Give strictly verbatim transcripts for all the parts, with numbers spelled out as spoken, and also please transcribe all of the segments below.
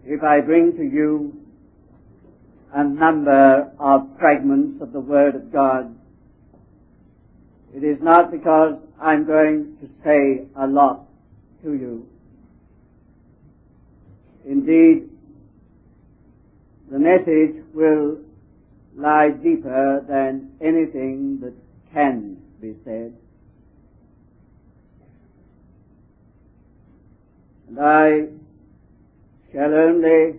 if I bring to you a number of fragments of the Word of God, it is not because I'm going to say a lot to you. Indeed, the message will lie deeper than anything that can be said. And I shall only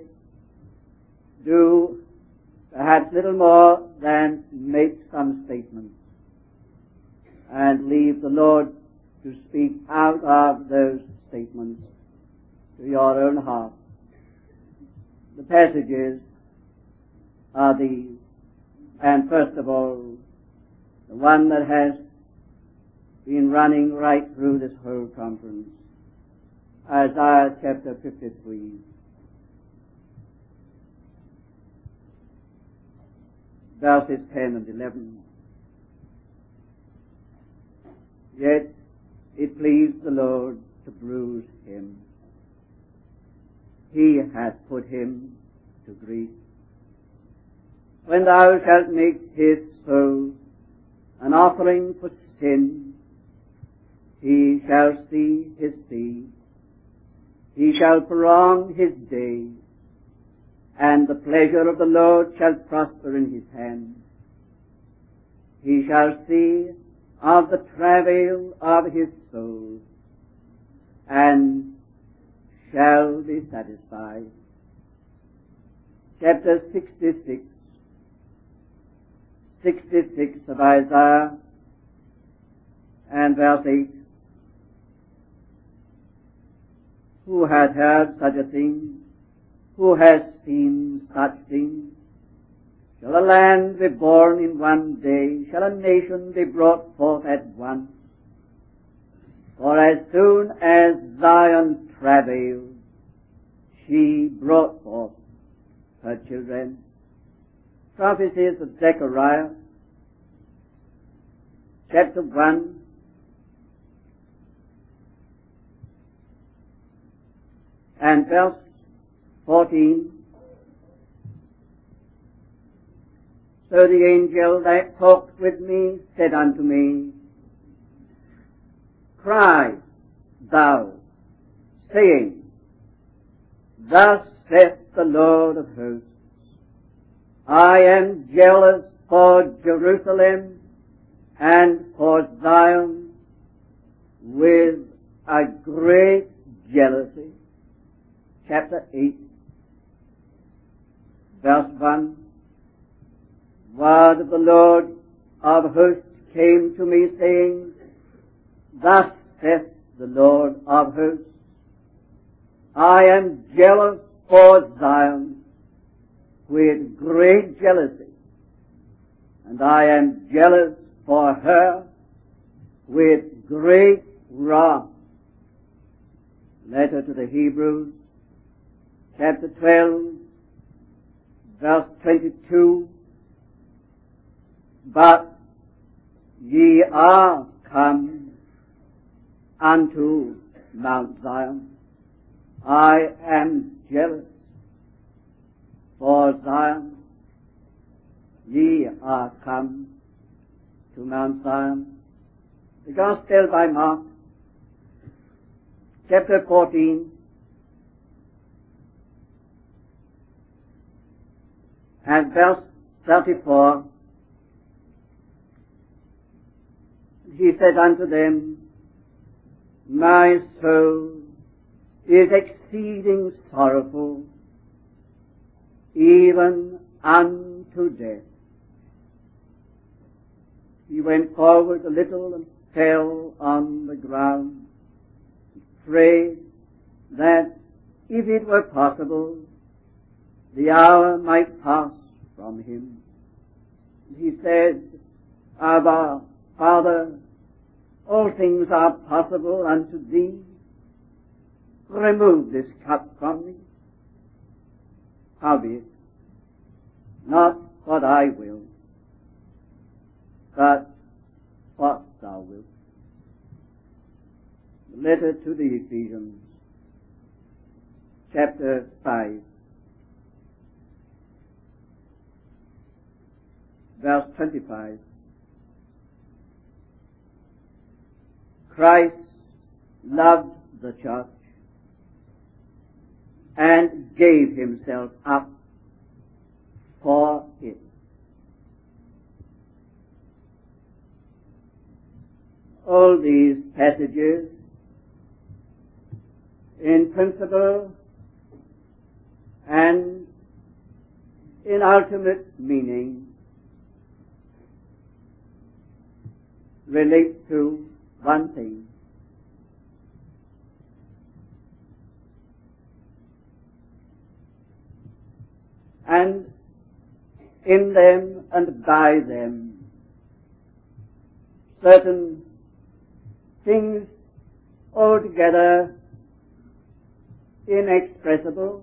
do perhaps little more than make some statements and leave the Lord to speak out of those statements to your own heart. The passages are these, and first of all, the one that has been running right through this whole conference, Isaiah chapter fifty-three. Verses ten and eleven. Yet it pleased the Lord to bruise him. He hath put him to grief. When thou shalt make his soul an offering for sin, he shall see his seed. He shall prolong his days, and the pleasure of the Lord shall prosper in his hand. He shall see of the travail of his soul, and shall be satisfied. Chapter sixty-six, sixty-six of Isaiah, and verse eight. Who hath heard such a thing? Who has seen such things? Shall a land be born in one day? Shall a nation be brought forth at once? For as soon as Zion travailed, she brought forth her children. Prophecies of Zechariah, chapter one, and verse fourteen. So the angel that talked with me said unto me, Cry thou, saying, Thus saith the Lord of hosts, I am jealous for Jerusalem and for Zion with a great jealousy. Chapter eight, verse one. Word of the Lord of hosts came to me, saying, Thus saith the Lord of hosts, I am jealous for Zion with great jealousy, and I am jealous for her with great wrath. Letter to the Hebrews, chapter twelve, verse twenty-two. But ye are come unto Mount Zion. I am jealous for Zion. Ye are come to Mount Zion. The Gospel by Mark, chapter fourteen, and verse thirty-four. He said unto them, My soul is exceeding sorrowful, even unto death. He went forward a little and fell on the ground, and prayed that, if it were possible, the hour might pass from him. He said, Abba, Father, all things are possible unto thee. Remove this cup from me. Howbeit, not what I will, but what thou wilt. The letter to the Ephesians, chapter five. verse twenty-five. Christ loved the church and gave himself up for it. All these passages, in principle and in ultimate meaning, relate to one thing: and in them and by them certain things altogether inexpressible,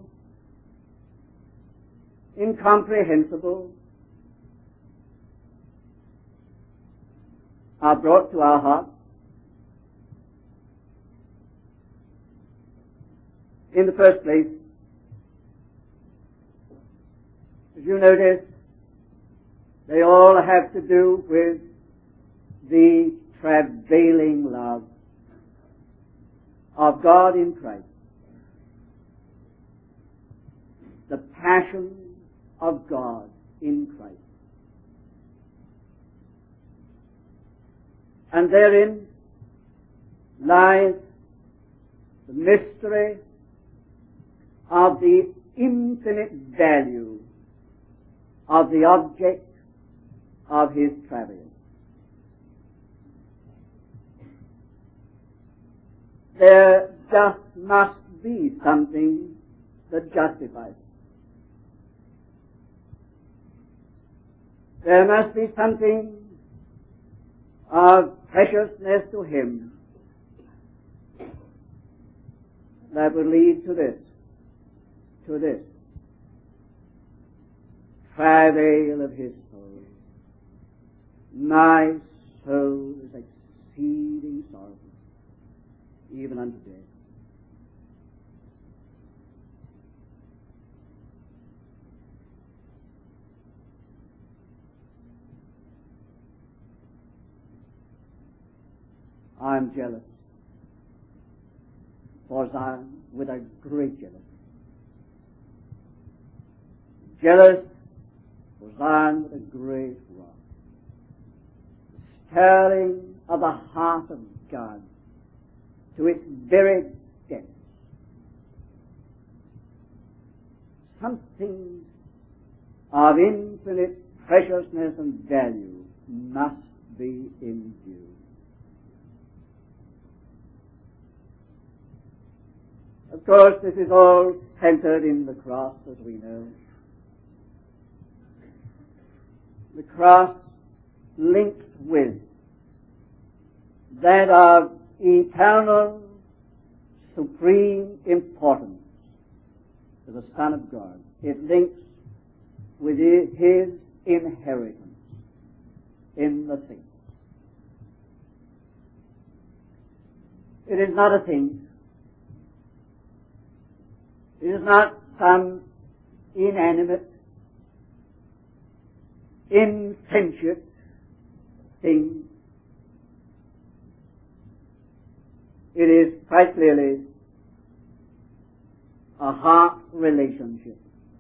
incomprehensible, are brought to our hearts. In the first place, as you notice, they all have to do with the travailing love of God in Christ, the passion of God in Christ. And therein lies the mystery of the infinite value of the object of his travail. There just must be something that justifies it. There must be something of preciousness to him that will lead to this, to this travail of his soul. My soul is exceeding sorrowful, even unto death. I'm jealous for Zion with a great jealousy. Jealous for Zion with a great wrath. The stirring of the heart of God to its very depths. Something of infinite preciousness and value must be in view. Of course, this is all centered in the cross, as we know. The cross linked with that of eternal, supreme importance to the Son of God. It links with his inheritance in the saints. It is not a thing. It is not some inanimate, insentient thing. It is quite clearly a heart relationship.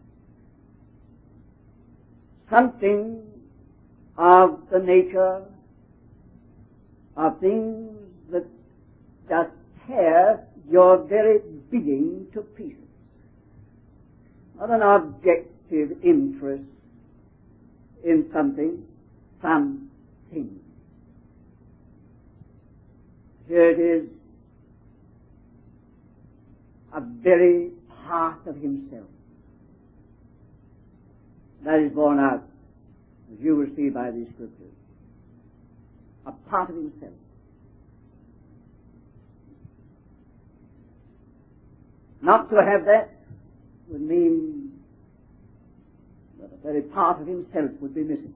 Something of the nature of things that just tear your very being to pieces. Not an objective interest in something, something. Here it is, a very part of himself that is borne out, as you will see by these scriptures. A part of himself. Not to have that would mean that a very part of himself would be missing.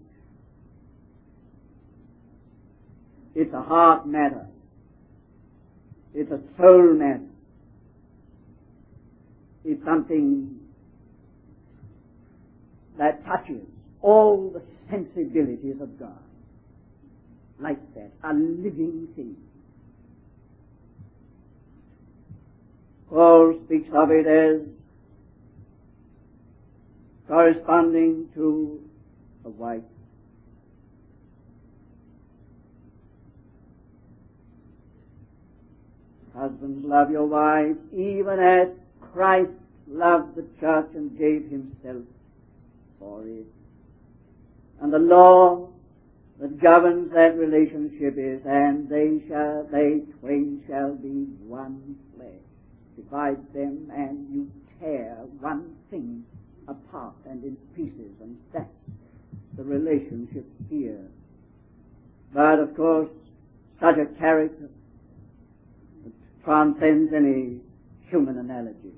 It's a heart matter. It's a soul matter. It's something that touches all the sensibilities of God. Like that, a living thing. Paul speaks of it as corresponding to a wife. Husbands, love your wives, even as Christ loved the church and gave himself for it. And the law that governs that relationship is, and they shall, they twain shall be one flesh. Divide them, and you tear one thing apart and in pieces, and that's the relationship here. But of course, such a character that transcends any human analogy.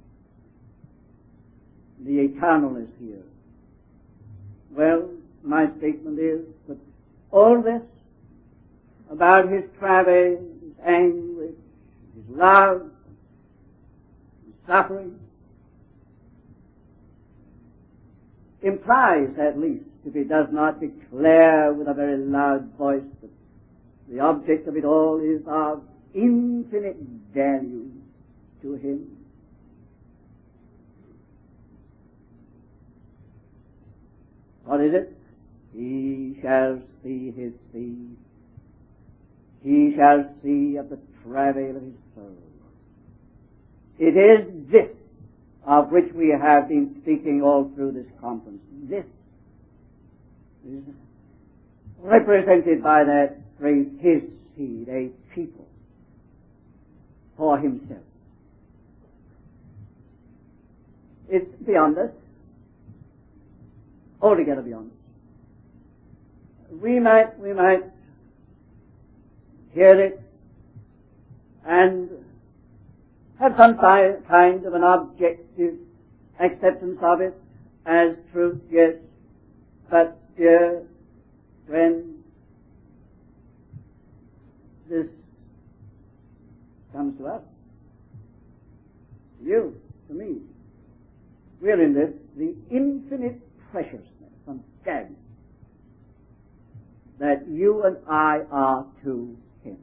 The eternal is here. Well, my statement is that all this about his travail, his anguish, his love, his suffering, implies at least, if he does not declare with a very loud voice, that the object of it all is of infinite value to him. What is it? He shall see his seed. He shall see of the travail of his soul. It is this of which we have been speaking all through this conference. This is represented by that phrase, his seed, a people for himself. It's beyond us. Altogether beyond us. We might, we might hear it and have some kind of an objective acceptance of it as truth, yes. But, dear friend, this comes to us, to you, to me. We're in this, the infinite preciousness and value that you and I are to him.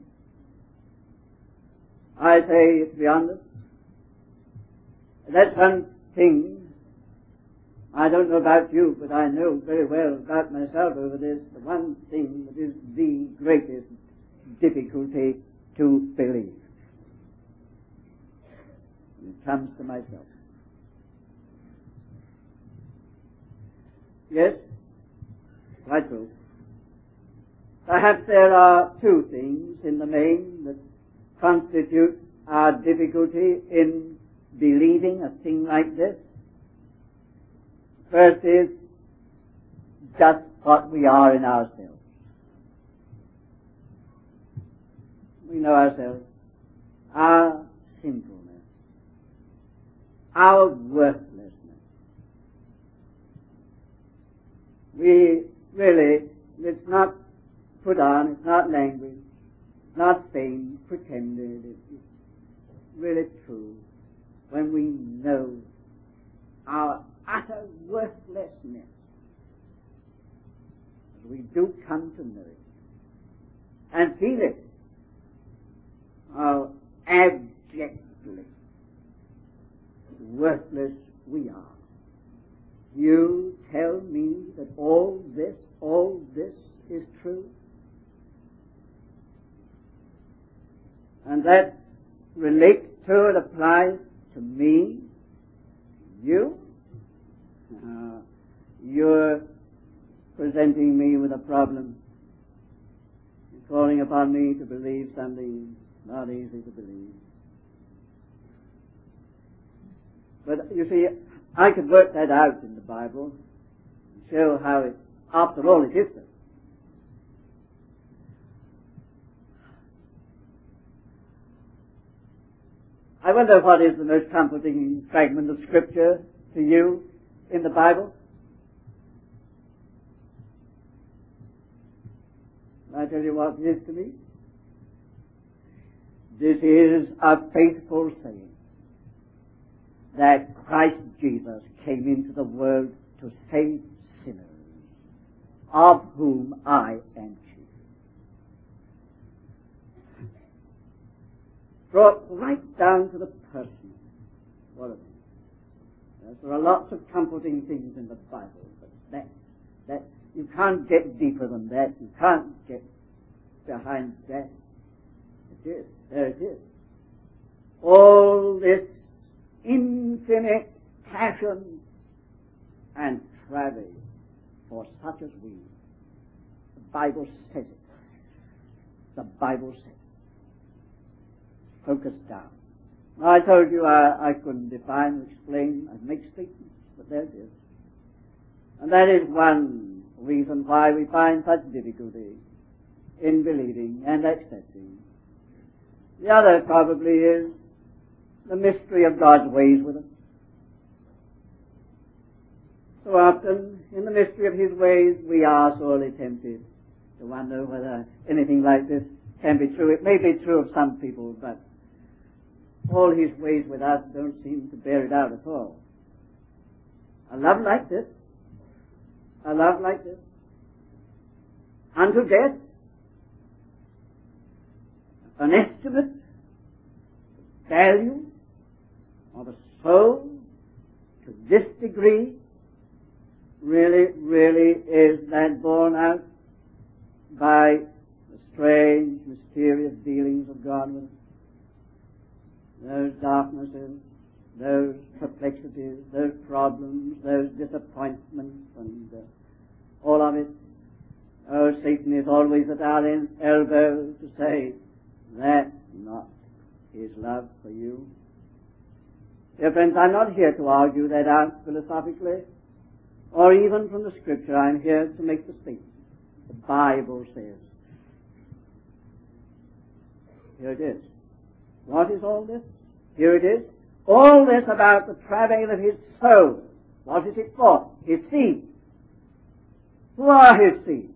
I say it's beyond us. That's one thing. I don't know about you, but I know very well about myself over this. The one thing that is the greatest difficulty to believe. It comes to myself. Yes, quite true. Perhaps there are two things in the main that constitute our difficulty in believing a thing like this. First is just what we are in ourselves. We know ourselves, our sinfulness, our worthlessness. We really, it's not put on, it's not language, it's not feigned, pretended, it's really true when we know our utter worthlessness. We do come to know it and feel it, how abjectly worthless we are. You tell me that all this, all this is true? And that relates to, it applies to me, you. Uh, you're presenting me with a problem. You're calling upon me to believe something not easy to believe. But you see, I could work that out in the Bible and show how it, after all, it is so. I wonder what is the most comforting fragment of Scripture to you in the Bible? I tell you what it is to me. This is a faithful saying that Christ Jesus came into the world to save sinners, of whom I am chief. Brought right down to the person. What a thing. Yes, there are lots of comforting things in the Bible, but that, that, you can't get deeper than that. You can't get behind that. It is. There it is. All this infinite passion and travail for such as we. The Bible says it. The Bible says it. Focus down. Now, I told you I, I couldn't define or explain. I'd make statements, but there it is. And that is one reason why we find such difficulty in believing and accepting. The other probably is the mystery of God's ways with us. So often, in the mystery of His ways, we are sorely tempted to wonder whether anything like this can be true. It may be true of some people, but all His ways with us don't seem to bear it out at all. A love like this, a love like this, unto death, an estimate, value of a soul to this degree, really, really is that borne out by the strange, mysterious dealings of God with us. Those darknesses, those perplexities, those problems, those disappointments, and uh, all of it. Oh, Satan is always at our elbow to say, that's not His love for you. Dear friends, I'm not here to argue that out philosophically, or even from the Scripture. I'm here to make the statement. The Bible says. Here it is. What is all this? Here it is. All this about the travail of his soul. What is it for? His seed. Who are his seed?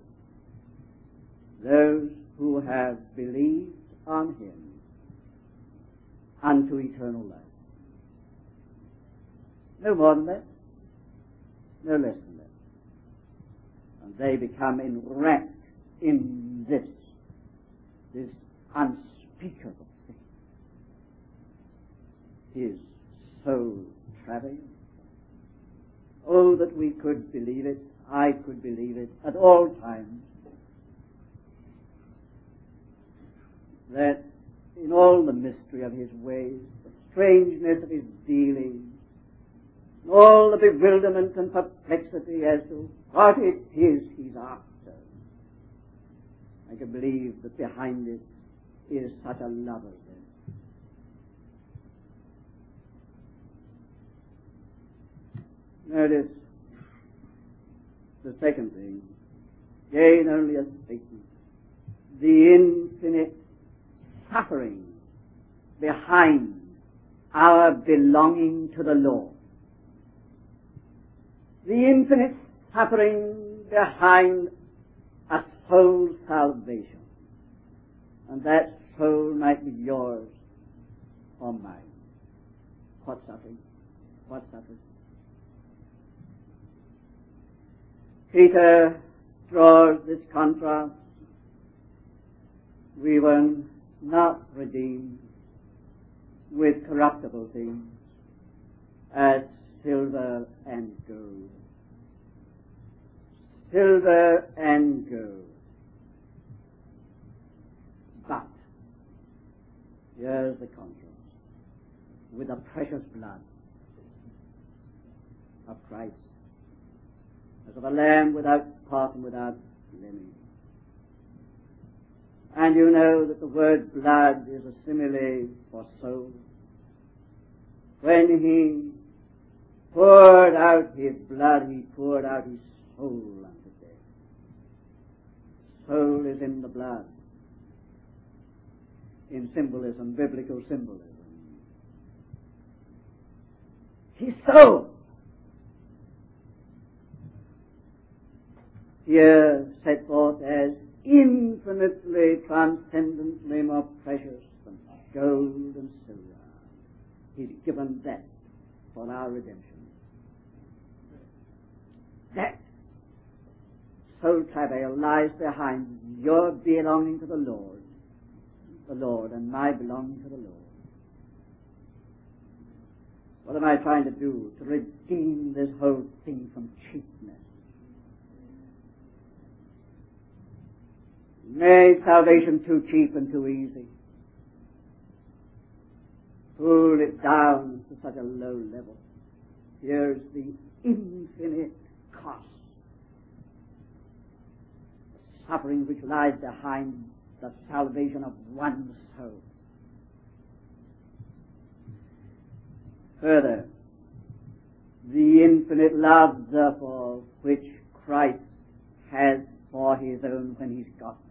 Those who have believed on him unto eternal life. No more than that. No less than that. And they become enwrapped in this, this unspeakable thing. His soul travail. Oh, that we could believe it. I could believe it at all times. That in all the mystery of his ways, the strangeness of his dealings, all the bewilderment and perplexity as to what it is he's after, I can believe that behind it is such a love of them. Notice the second thing, again only a statement, the infinite suffering behind our belonging to the Lord. The infinite suffering behind a soul's salvation. And that soul might be yours or mine. What suffering? What suffering? Peter draws this contrast. We were not redeemed with corruptible things as silver and gold. Silver and gold. But, here's the contrast, with the precious blood of Christ, as of a lamb without spot and without blemish. And you know that the word blood is a simile for soul. When he poured out his blood, he poured out his soul unto death. Soul is in the blood. In symbolism, biblical symbolism. His soul. Here set forth as infinitely, transcendently more precious than gold and silver. He's given that for our redemption. That soul travail lies behind your belonging to the Lord, the Lord, and my belonging to the Lord. What am I trying to do? To redeem this whole thing from cheapness. Made salvation too cheap and too easy. Pull it down to such a low level. Here's the infinite cost. The suffering which lies behind the salvation of one soul. Further, the infinite love, therefore, which Christ has for his own when he's got them.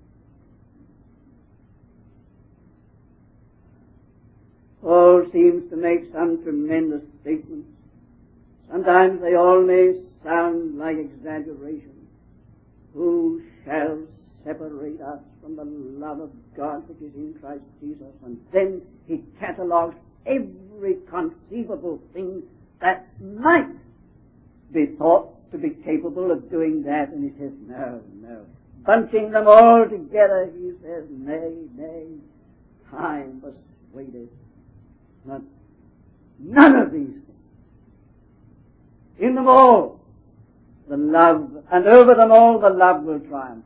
Paul seems to make some tremendous statements. Sometimes they all may sound like exaggeration. Who shall separate us from the love of God which is in Christ Jesus? And then he catalogues every conceivable thing that might be thought to be capable of doing that, and he says, no, no. Bunching them all together, he says, nay, nay, I'm persuaded. Not, none of these things. In them all, the love, and over them all, the love will triumph.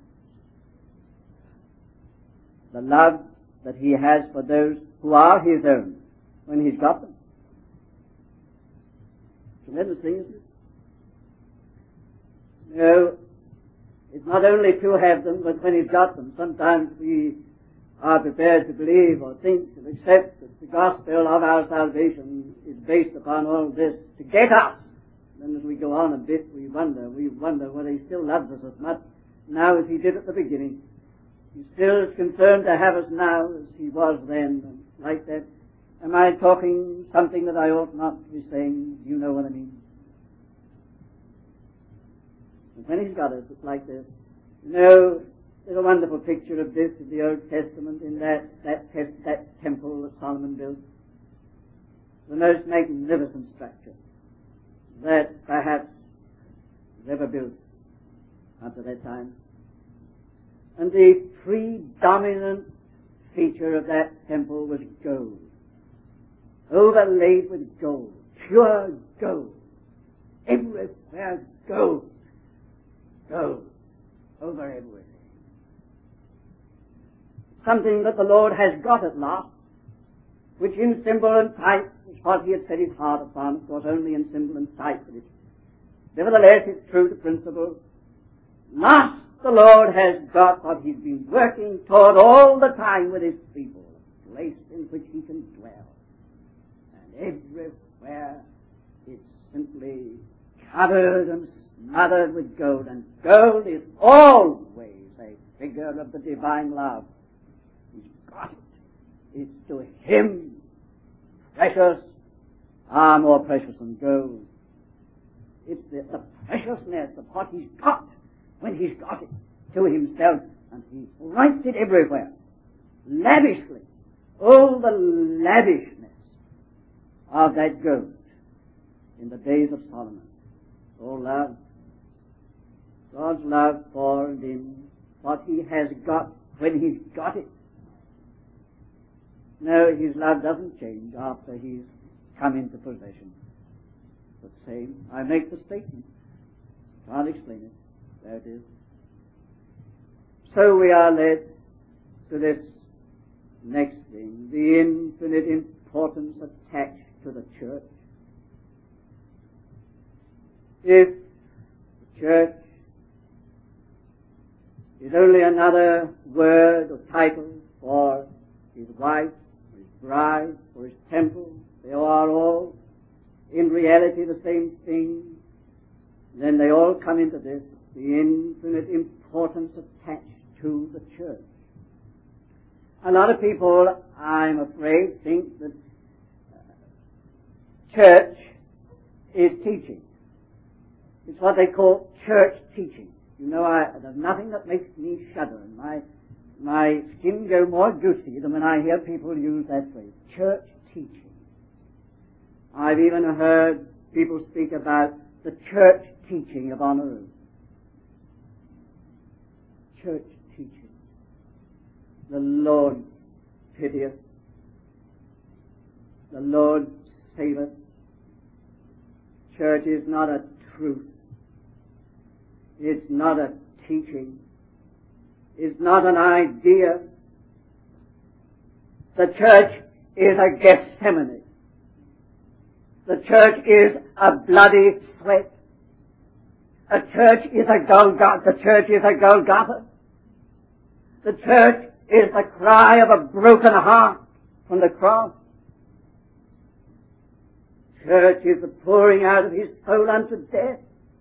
The love that he has for those who are his own when he's got them. Tremendous thing, isn't it? No, it's not only to have them, but when he's got them, sometimes we are prepared to believe or think and accept that the gospel of our salvation is based upon all this to get us. Then as we go on a bit, we wonder, we wonder whether he still loves us as much now as he did at the beginning. He's still as concerned to have us now as he was then, and like that. Am I talking something that I ought not to be saying? You know what I mean. And when he's got us, it's like this. You know, there's a wonderful picture of this in the Old Testament in that, that, te- that temple that Solomon built. The most magnificent structure that perhaps was ever built up to that time. And the predominant feature of that temple was gold. Overlaid with gold. Pure gold. Everywhere gold. Gold. Over everything. Something that the Lord has got at last, which in symbol and type is what he had set his heart upon. Of course, only in symbol and type, but it's, nevertheless, it's true to principle. Last, the Lord has got what he's been working toward all the time with his people, a place in which he can dwell. And everywhere it's simply covered and smothered with gold, and gold is always a figure of the divine love. He's got it. It's to him precious, ah, more precious than gold. It's the, the preciousness of what he's got when he's got it to himself, and he writes it everywhere, lavishly. Oh, the lavishness of that gold in the days of Solomon. Oh, love. God's love for and in what he has got when he's got it. No, his love doesn't change after he's come into possession. But same, I make the statement. Can't explain it. There it is. So we are led to this next thing, the infinite importance attached to the church. If the church is only another word or title for his wife, his bride, or his temple, they are all in reality the same thing, then they all come into this, the infinite importance attached to the church. A lot of people, I'm afraid, think that church is teaching. It's what they call church teaching. You know, I, there's nothing that makes me shudder, and my my skin go more goosey than when I hear people use that phrase, church teaching. I've even heard people speak about the church teaching of Honolulu. church teaching. The Lord pitieth. The Lord saveth. Church is not a truth. It's not a teaching. It's not an idea. The church is a Gethsemane. The church is a bloody sweat. A church is a Golgotha. The church is a Golgotha. The church is the cry of a broken heart from the cross. Church is the pouring out of his soul unto death.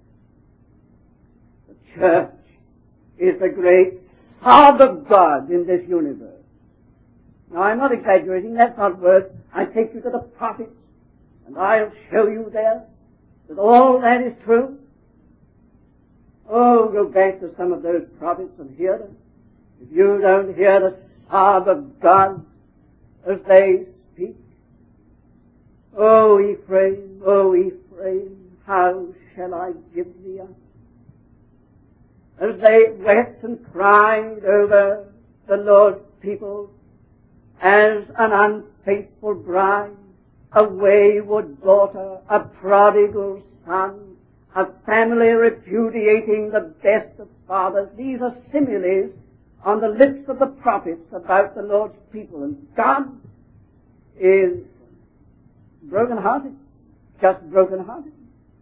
The church is the great sob of God in this universe. Now, I'm not exaggerating. That's not words. I take you to the prophets, and I'll show you there that all that is true. Oh, go back to some of those prophets and hear them. If you don't hear the sob of God as they speak, oh, Ephraim, oh, Ephraim, how shall I give thee up? As they wept and cried over the Lord's people as an unfaithful bride, a wayward daughter, a prodigal son, a family repudiating the best of fathers. These are similes on the lips of the prophets about the Lord's people. And God is broken-hearted, just broken-hearted.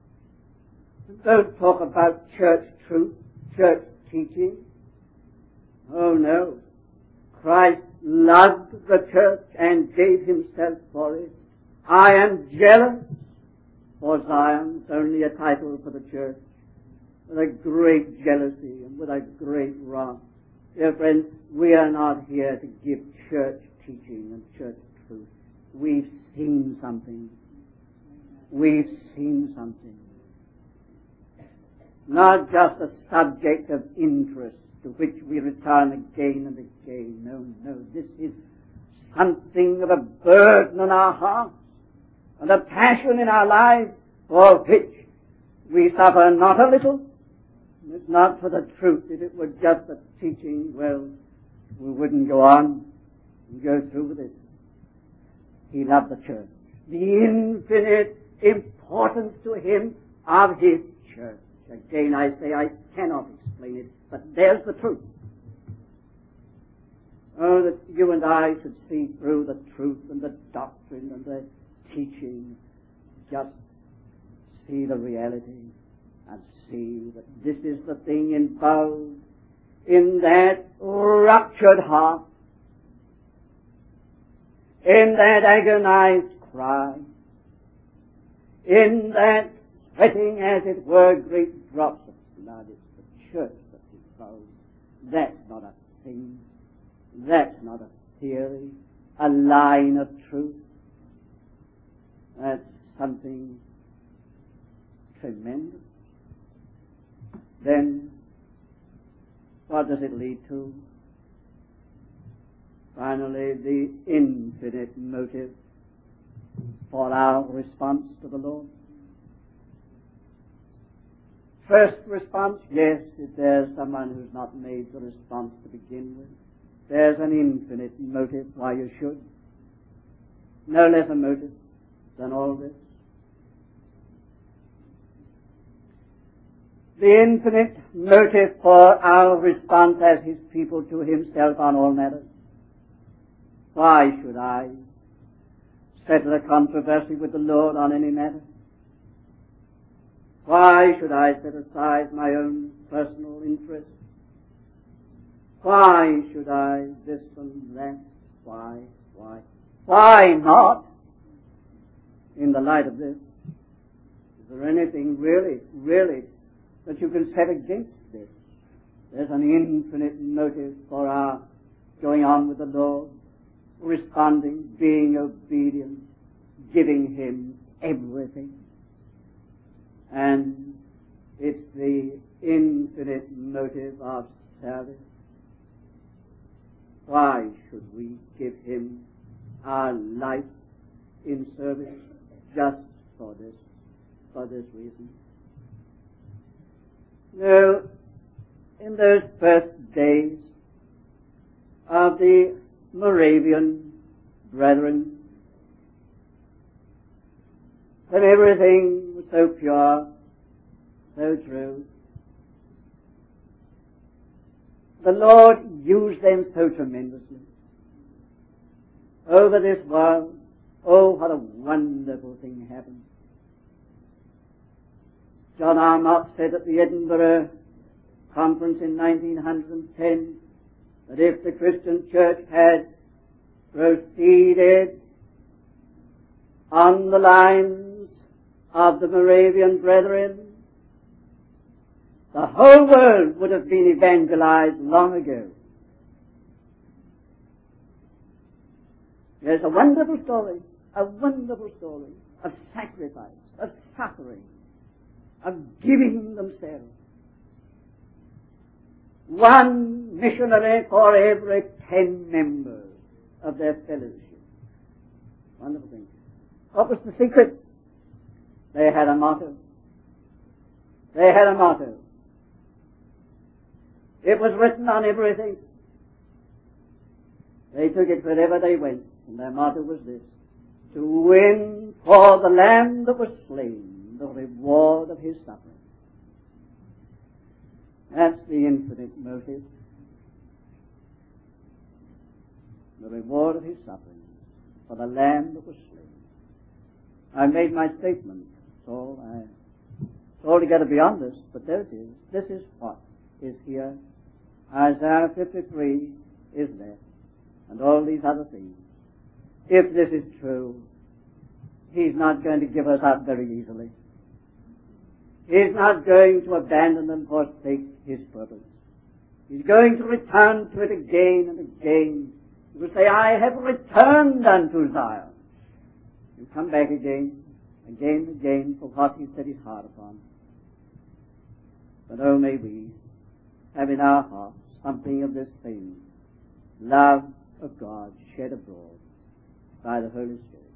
Don't talk about church truth, church teaching. Oh no. Christ loved the church and gave himself for it. I am jealous for Zion. It's only a title for the church. With a great jealousy and with a great wrath. Dear friends, we are not here to give church teaching and church truth. We've seen something. We've seen something. Not just a subject of interest to which we return again and again. No, no. This is something of a burden on our hearts and a passion in our lives for which we suffer not a little. It's not for the truth. If it were just a teaching, well, we wouldn't go on and go through with it. He loved the church. The infinite importance to him of his church. Again, I say I cannot explain it, but there's the truth. Oh, that you and I should see through the truth and the doctrine and the teaching. Just see the reality and see that this is the thing involved in that ruptured heart, in that agonized cry, in that sweating, as it were, great drops of blood. It's the church that's involved. That's not a thing. That's not a theory, a line of truth. That's something tremendous. Then, what does it lead to? Finally, the infinite motive for our response to the Lord. First response, yes, if there's someone who's not made the response to begin with, there's an infinite motive why you should. No less a motive than all this. The infinite motive for our response as his people to himself on all matters. Why should I settle a controversy with the Lord on any matter? Why should I set aside my own personal interest? Why should I this and that? Why, why, why not? In the light of this, is there anything really, really that you can set against this? There's an infinite motive for our going on with the Lord, responding, being obedient, giving him everything. And it's the infinite motive of service. Why should we give him our life in service just for this, for this reason? No, in those first days of the Moravian brethren, when everything was so pure, so true, the Lord used them so tremendously over this world. Oh, what a wonderful thing happened. John R. Knox said at the Edinburgh Conference in nineteen ten that if the Christian church had proceeded on the lines of the Moravian brethren, the whole world would have been evangelized long ago. There's a wonderful story, a wonderful story of sacrifice, of suffering, of giving themselves. One missionary for every ten members of their fellowship. Wonderful thing. What was the secret? They had a motto. They had a motto. It was written on everything. They took it wherever they went, and their motto was this: to win for the Lamb that was slain the reward of his suffering. That's the infinite motive. The reward of his suffering for the Lamb that was slain. I made my statement, so I, it's altogether beyond this, but there it is. This is what is here. Isaiah fifty-three is there, and all these other things. If this is true, he's not going to give us up very easily. He's not going to abandon and forsake his purpose. He's going to return to it again and again. He will say, I have returned unto Zion. He'll come back again, again and again for what he set his heart upon. But oh, may we have in our hearts something of this thing, love of God shed abroad by the Holy Spirit.